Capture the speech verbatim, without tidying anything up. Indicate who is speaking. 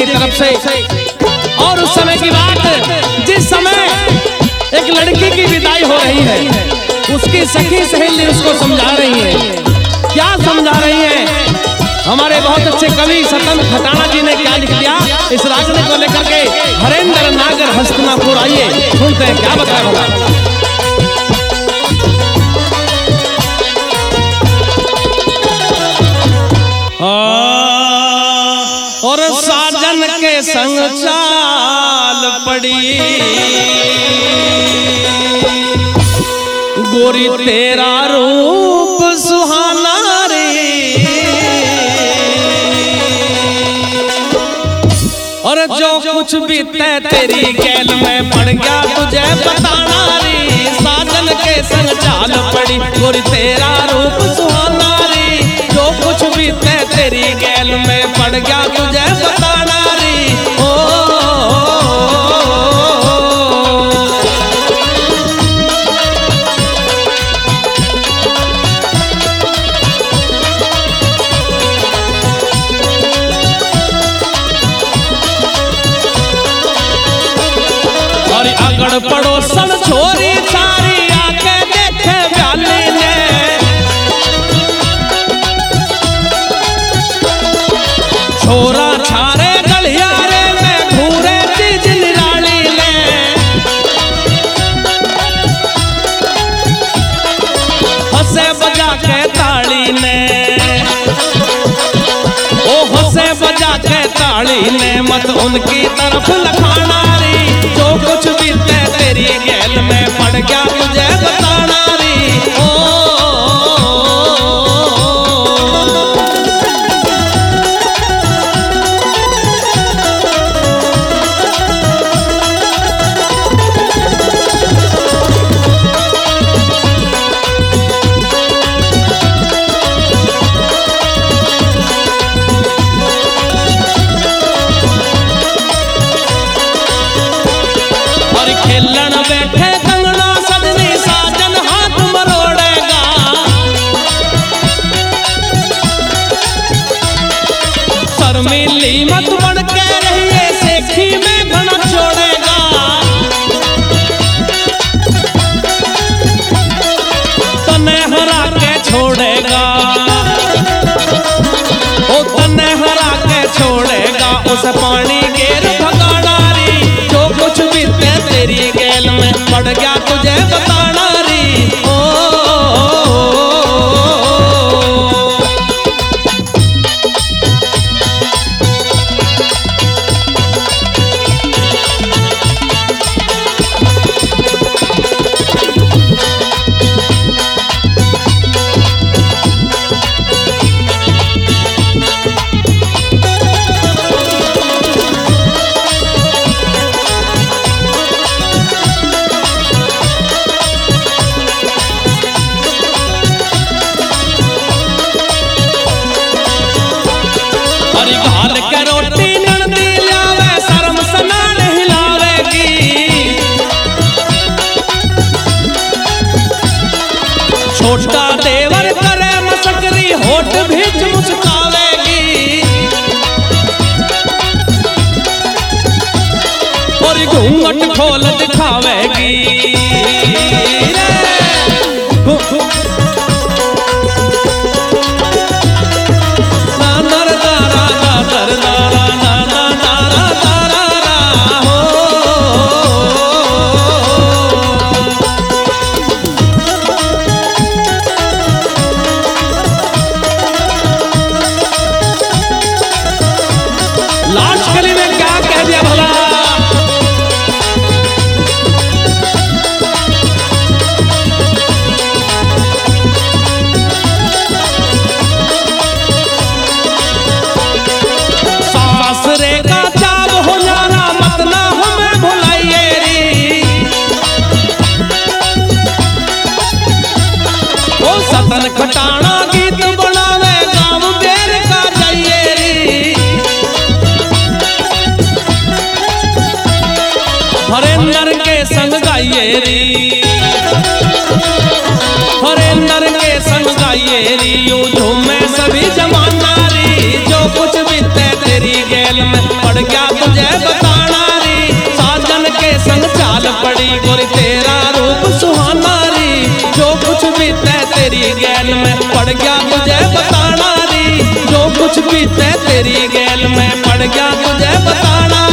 Speaker 1: की तरफ से। और उस समय की बात, जिस समय एक लड़की की विदाई हो रही है, उसकी सखी सहेली उसको समझा रही है। क्या समझा रही है? हमारे बहुत अच्छे कवि सतन खटाना जी ने क्या लिख दिया इस रागनी को लेकर के। हरेंद्र नागर हस्तिनापुर, आइए सुनते हैं क्या बताया होगा। और साजन के संग चाल पड़ी, गोरी तेरा रूप सुहाना रे। और जो कुछ बीते तेरी गैल में पड़ गया तुझे बताना रे। साजन के संग चाल पड़ी, गोरी तेरा रूप सुहाना रे। जो कुछ बीते तेरी गैल में पड़ गया तुझे बताना रे। ओ, और अगड़ पड़ोसन छोरी सारी आके देखे व्याली ने। छोरा छारे गलियारे में घूरे चीज निराली ले। हंसे बजा के ताली ने, ओ हंसे बजा के ताली ने, मत उनकी तरफ लखाना री। जो कुछ बीते तेरी गैल में पड़ गया तुझे बताना री। ओ, खेलन बैठे कंगना सजनी, साजन हाथ मरोड़ेगा। शर्मीली मत बन के रहिए, सेखी में घन छोड़ेगा। तने हरा के छोड़ेगा, ओ तने हरा के छोड़ेगा। उस पानी गेर भगाना री। जो कुछ बीते तेरी गैल में पड़ गया तुझे बताना री। ओ, घाल के रोटी नंदी लावे, शर्म सनान हिलावेगी। छोटा देवर करे मसकरी, होठ भीच मुस्कावेगी। और घूंघट खोल दिखावेगी। लास्ट कली में क्या कह दिया भला? सासरे का चाव हो जाना, मत ना हमें भुलाइए री। ओ सतन खटाना गीत बनावे, गाँव बेर का जाइए री। हरेंद्र के संग गाइए री। हरेंद्र के संग गाइए री। यूं झूमे सभी जमाना री। जो कुछ बीते तेरी गैल में पड़ गया पड़ गया तुझे बताना री, जो कुछ बीते तेरी गैल में पड़ गया तुझे बताना